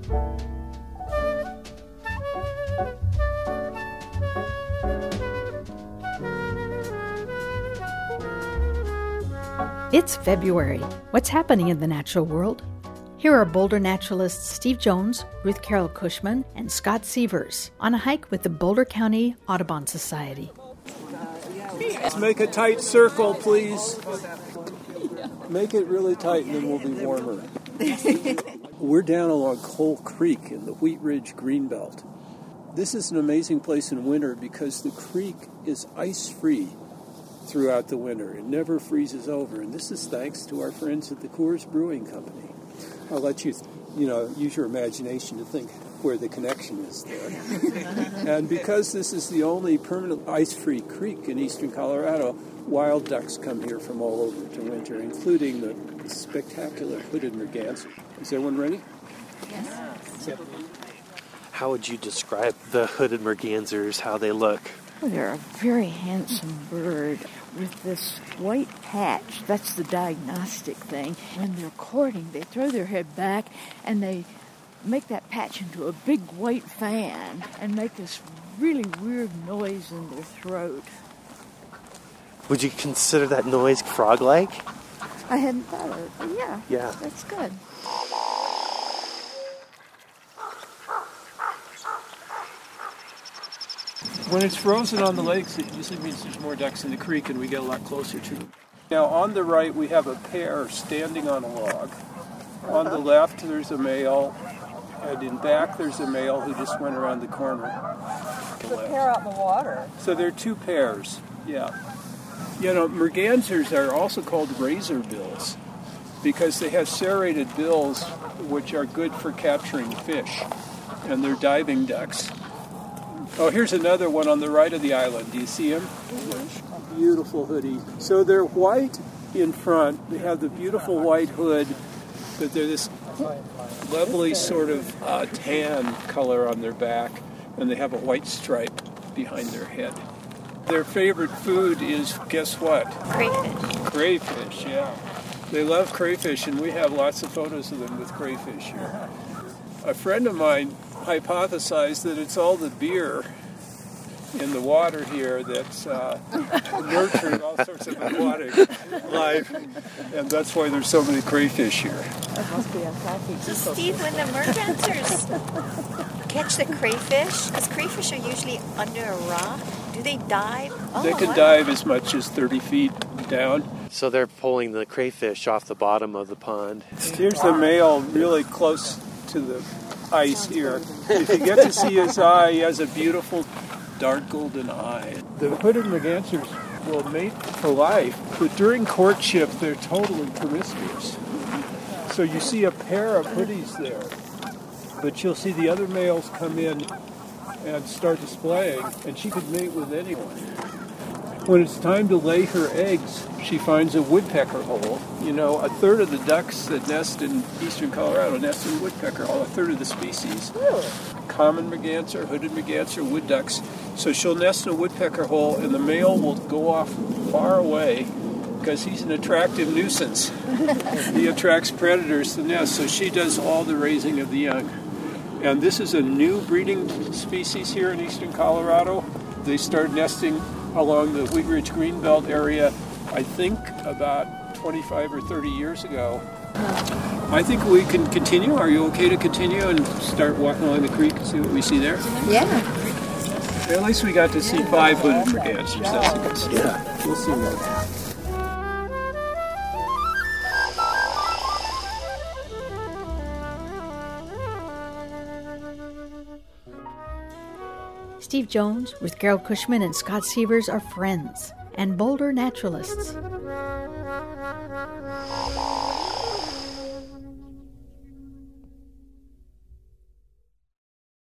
It's February. What's happening in the natural world? Here are Boulder naturalists Steve Jones, Ruth Carol Cushman, and Scott Sievers on a hike with the Boulder County Audubon Society. Let's make a tight circle, please. Make it really tight and then we'll be warmer. We're down along Coal Creek in the Wheat Ridge Greenbelt. This is an amazing place in winter because the creek is ice-free throughout the winter. It never freezes over, and this is thanks to our friends at the Coors Brewing Company. I'll let you, use your imagination to think where the connection is there. And because this is the only permanent ice-free creek in eastern Colorado, wild ducks come here from all over to winter, including the spectacular hooded merganser. Is everyone ready? Yes. How would you describe the hooded mergansers, how they look? Well, they're a very handsome bird with this white patch. That's the diagnostic thing. When they're courting, they throw their head back and they make that patch into a big white fan and make this really weird noise in their throat. Would you consider that noise frog-like? I hadn't thought of it, but yeah. That's good. When it's frozen on the lakes, it usually means there's more ducks in the creek and we get a lot closer to them. Now, on the right, we have a pair standing on a log. On the left, there's a male, and in back, there's a male who just went around the corner. There's a pair out in the water. So there are two pairs, yeah. Mergansers are also called razor bills because they have serrated bills which are good for capturing fish, and they're diving ducks. Oh, here's another one on the right of the island. Do you see him? Mm-hmm. Beautiful hoodie. So they're white in front. They have the beautiful white hood, but they're this lovely sort of tan color on their back, and they have a white stripe behind their head. Their favorite food is, guess what? Crayfish. Crayfish, yeah. They love crayfish, and we have lots of photos of them with crayfish here. A friend of mine hypothesized that it's all the beer in the water here that's nurturing all sorts of aquatic life, and that's why there's so many crayfish here. That must be a coffee. So Steve, when the mergansers catch the crayfish, because crayfish are usually under a rock, do they dive? They can dive as much as 30 feet down. So they're pulling the crayfish off the bottom of the pond. Here's the male really close to the ice here. If you get to see his eye, he has a beautiful dark golden eye. The hooded mergansers will mate for life, but during courtship they're totally promiscuous. So you see a pair of hoodies there, but you'll see the other males come in and start displaying, and she could mate with anyone. When it's time to lay her eggs, she finds a woodpecker hole. A third of the ducks that nest in eastern Colorado nest in woodpecker hole, a third of the species. Really? Common merganser, hooded merganser, wood ducks. So she'll nest in a woodpecker hole, and the male will go off far away because he's an attractive nuisance. He attracts predators to the nest, so she does all the raising of the young. And this is a new breeding species here in eastern Colorado. They start nesting along the Wheat Ridge Greenbelt area, I think about 25 or 30 years ago. I think we can continue. Are you okay to continue and start walking along the creek and see what we see there? Yeah. At least we got to see 5 hooded mergansers. That's a good start. Yeah, we'll see more. Steve Jones, Ruth Carol Cushman, and Scott Sievers are friends and Boulder naturalists.